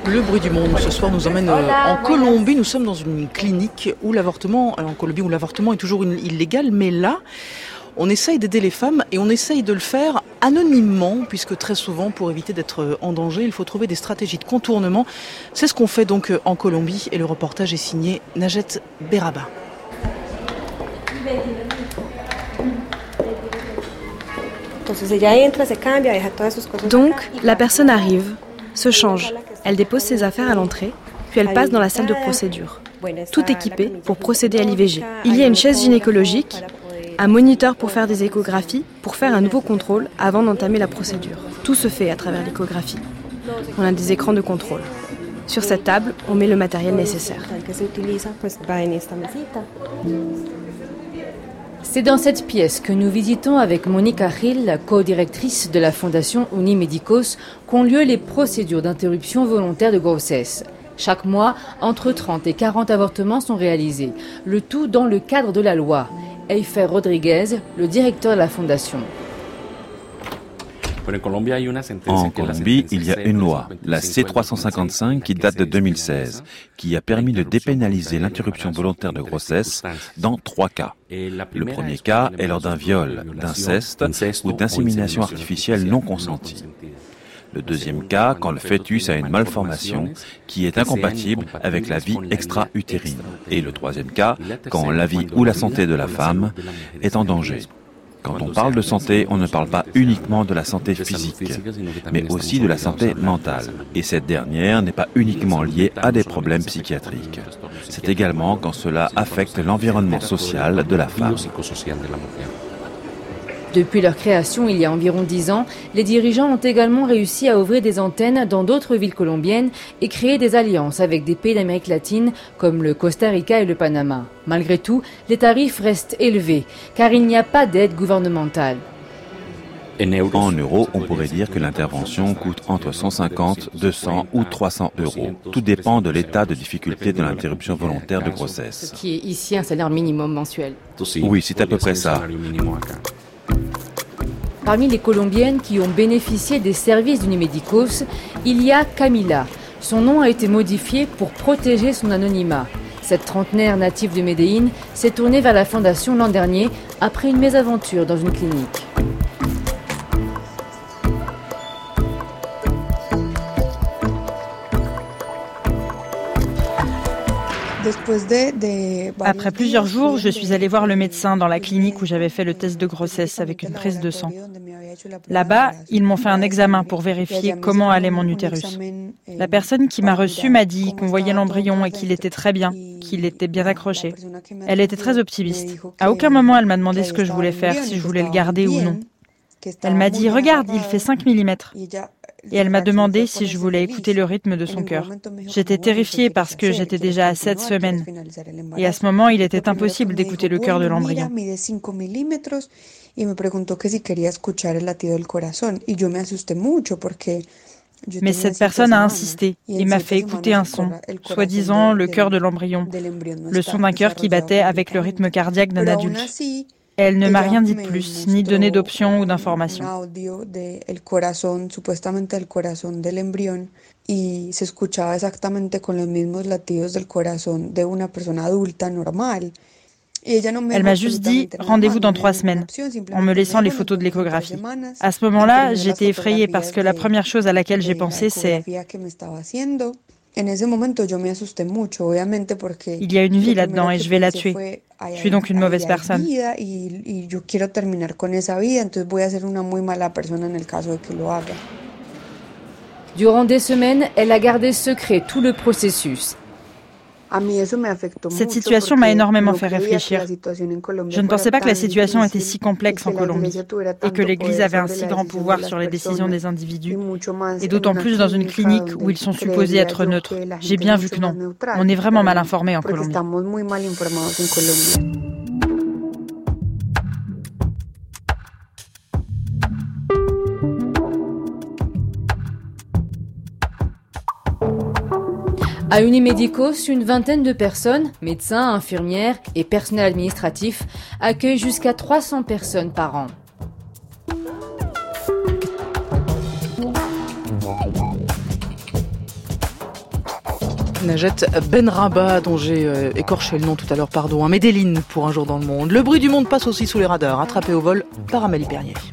Le bruit du monde, ce soir, nous emmène en Colombie. Nous sommes dans une clinique où l'avortement, en Colombie, où l'avortement est toujours illégal, mais là, on essaye d'aider les femmes et on essaye de le faire anonymement, puisque très souvent, pour éviter d'être en danger, il faut trouver des stratégies de contournement. C'est ce qu'on fait donc en Colombie et le reportage est signé Najet Beraba. Donc, la personne arrive, se change, elle dépose ses affaires à l'entrée, puis elle passe dans la salle de procédure, tout équipé pour procéder à l'IVG. Il y a une chaise gynécologique, un moniteur pour faire des échographies, pour faire un nouveau contrôle avant d'entamer la procédure. Tout se fait à travers l'échographie. On a des écrans de contrôle. Sur cette table, on met le matériel nécessaire. C'est dans cette pièce que nous visitons avec Mónica Gil, la co-directrice de la fondation Unimédicos, qu'ont lieu les procédures d'interruption volontaire de grossesse. Chaque mois, entre 30 et 40 avortements sont réalisés, le tout dans le cadre de la loi. Eifer Rodriguez, le directeur de la fondation. En Colombie, il y a une loi, la C355, qui date de 2016, qui a permis de dépénaliser l'interruption volontaire de grossesse dans 3 cas. Le premier cas est lors d'un viol, d'inceste ou d'insémination artificielle non consentie. Le deuxième cas, quand le fœtus a une malformation qui est incompatible avec la vie extra-utérine. Et le troisième cas, quand la vie ou la santé de la femme est en danger. Quand on parle de santé, on ne parle pas uniquement de la santé physique, mais aussi de la santé mentale. Et cette dernière n'est pas uniquement liée à des problèmes psychiatriques. C'est également quand cela affecte l'environnement social de la femme. Depuis leur création il y a environ 10 ans, les dirigeants ont également réussi à ouvrir des antennes dans d'autres villes colombiennes et créer des alliances avec des pays d'Amérique latine comme le Costa Rica et le Panama. Malgré tout, les tarifs restent élevés car il n'y a pas d'aide gouvernementale. En euros, on pourrait dire que l'intervention coûte entre 150, 200 ou 300 euros. Tout dépend de l'état de difficulté de l'interruption volontaire de grossesse. Ce qui est ici un salaire minimum mensuel. Oui, c'est à peu près ça. Parmi les Colombiennes qui ont bénéficié des services d'Unimédicos, il y a Camila. Son nom a été modifié pour protéger son anonymat. Cette trentenaire native de Medellín s'est tournée vers la fondation l'an dernier après une mésaventure dans une clinique. Après plusieurs jours, je suis allée voir le médecin dans la clinique où j'avais fait le test de grossesse avec une prise de sang. Là-bas, ils m'ont fait un examen pour vérifier comment allait mon utérus. La personne qui m'a reçue m'a dit qu'on voyait l'embryon et qu'il était très bien, qu'il était bien accroché. Elle était très optimiste. À aucun moment, elle m'a demandé ce que je voulais faire, si je voulais le garder ou non. Elle m'a dit « Regarde, il fait 5 mm ». Et elle m'a demandé si je voulais écouter le rythme de son cœur. J'étais terrifiée parce que j'étais déjà à 7 semaines. Et à ce moment, il était impossible d'écouter le cœur de l'embryon. Mais cette personne a insisté et m'a fait écouter un son, soi-disant le cœur de l'embryon, le son d'un cœur qui battait avec le rythme cardiaque d'un adulte. Elle ne m'a rien dit de plus, ni donné d'options ou d'informations. Elle m'a juste dit « rendez-vous dans 3 semaines », en me laissant les photos de l'échographie. À ce moment-là, j'étais effrayée parce que la première chose à laquelle j'ai pensé, c'est « il y a une vie là-dedans et je vais la tuer. Je suis donc une mauvaise personne. » Durant des semaines, elle a gardé secret tout le processus. Cette situation m'a énormément fait réfléchir. Je ne pensais pas que la situation était si complexe en Colombie et que l'Église avait un si grand pouvoir sur les décisions des individus, et d'autant plus dans une clinique où ils sont supposés être neutres. J'ai bien vu que non. On est vraiment mal informés en Colombie. À Unimédicos, une vingtaine de personnes, médecins, infirmières et personnel administratif, accueillent jusqu'à 300 personnes par an. Najet Benrabah, dont j'ai écorché le nom tout à l'heure, pardon, à Medellín pour Un jour dans le monde. Le bruit du monde passe aussi sous les radars, attrapé au vol par Amélie Bernier.